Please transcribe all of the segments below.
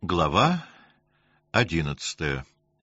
Глава 11.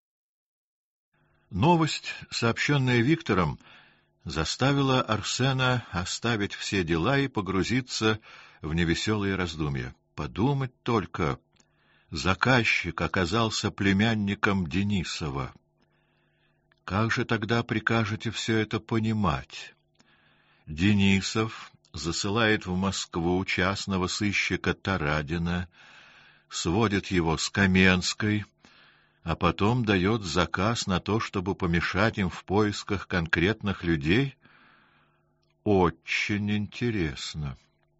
Новость, сообщенная Виктором, заставила Арсена оставить все дела и погрузиться в невеселые раздумья. Подумать только, заказчик оказался племянником Денисова. Как же тогда прикажете все это понимать? Денисов засылает в Москву частного сыщика Тарадина, сводит его с Каменской, а потом дает заказ на то, чтобы помешать им в поисках конкретных людей? Очень интересно.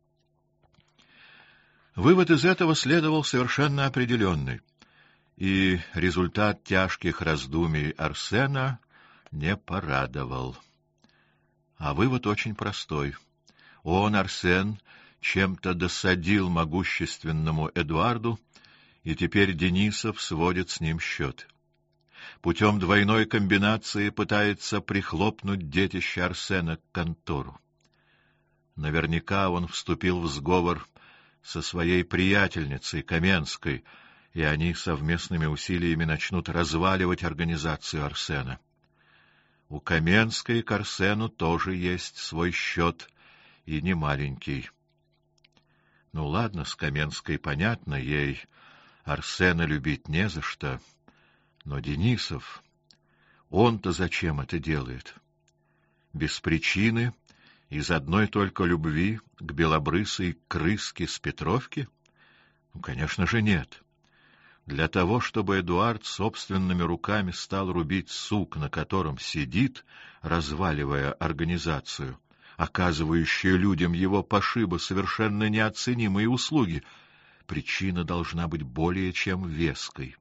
Вывод из этого следовал совершенно определенный, и результат тяжких раздумий Арсена не порадовал. А вывод очень простой. Он, Арсен, чем-то досадил могущественному Эдуарду, и теперь Денисов сводит с ним счет. Путем двойной комбинации пытается прихлопнуть детище Арсена к контору. Наверняка он вступил в сговор со своей приятельницей Каменской, и они совместными усилиями начнут разваливать организацию Арсена. У Каменской к Арсену тоже есть свой счет, и не маленький. Ну ладно, с Каменской понятно, ей Арсена любить не за что, но Денисов, он-то зачем это делает? Без причины, из одной только любви к белобрысой крыске с Петровки? Ну, конечно же, нет. Для того, чтобы Эдуард собственными руками стал рубить сук, на котором сидит, разваливая организацию, оказывающую людям его пошиба совершенно неоценимые услуги, причина должна быть более чем веской.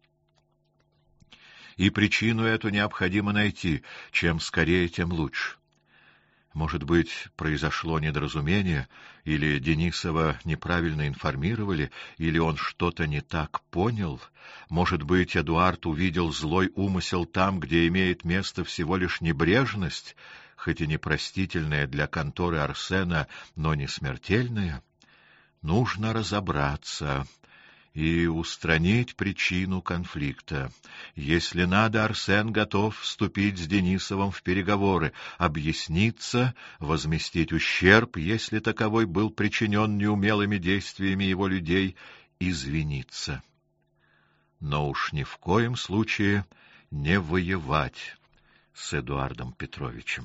И причину эту необходимо найти, чем скорее, тем лучше. Может быть, произошло недоразумение, или Денисова неправильно информировали, или он что-то не так понял. Может быть, Эдуард увидел злой умысел там, где имеет место всего лишь небрежность, хоть и непростительная для конторы Арсена, но не смертельная. Нужно разобраться и устранить причину конфликта. Если надо, Арсен готов вступить с Денисовым в переговоры, объясниться, возместить ущерб, если таковой был причинен неумелыми действиями его людей, извиниться. Но уж ни в коем случае не воевать с Эдуардом Петровичем.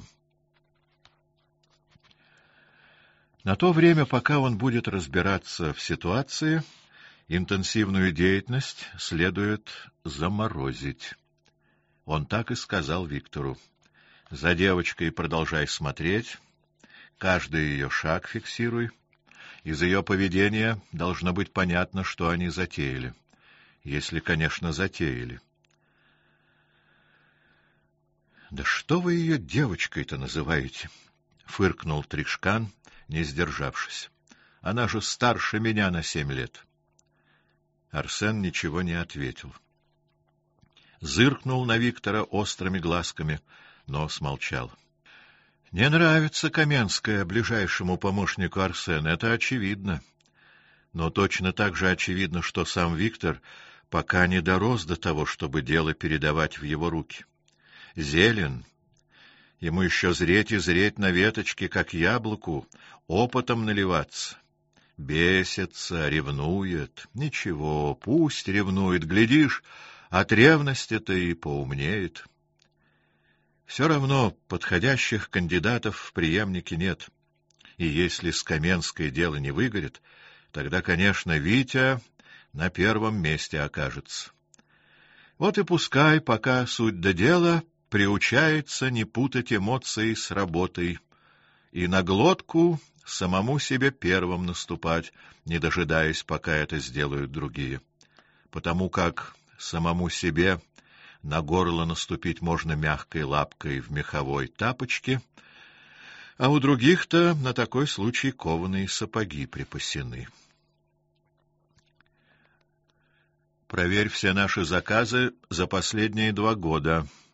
На то время, пока он будет разбираться в ситуации, интенсивную деятельность следует заморозить. Он так и сказал Виктору: за девочкой продолжай смотреть, каждый ее шаг фиксируй. Из ее поведения должно быть понятно, что они затеяли. Если, конечно, затеяли. Да что вы ее девочкой-то называете? Фыркнул Тришкан, не сдержавшись. Она же старше меня на 7 лет. Арсен ничего не ответил. Зыркнул на Виктора острыми глазками, но смолчал. Не нравится Каменская ближайшему помощнику Арсена, это очевидно. Но точно так же очевидно, что сам Виктор пока не дорос до того, чтобы дело передавать в его руки. Зелен. Ему еще зреть и зреть на веточке, как яблоку, опытом наливаться. Бесится, ревнует. Ничего, пусть ревнует, глядишь, от ревности-то и поумнеет. Все равно подходящих кандидатов в преемники нет. И если с Каменской дело не выгорит, тогда, конечно, Витя на первом месте окажется. Вот и пускай, пока суть до дела, приучается не путать эмоции с работой и на глотку самому себе первым наступать, не дожидаясь, пока это сделают другие. Потому как самому себе на горло наступить можно мягкой лапкой в меховой тапочке, а у других-то на такой случай кованые сапоги припасены. Проверь все наши заказы за последние 2 года.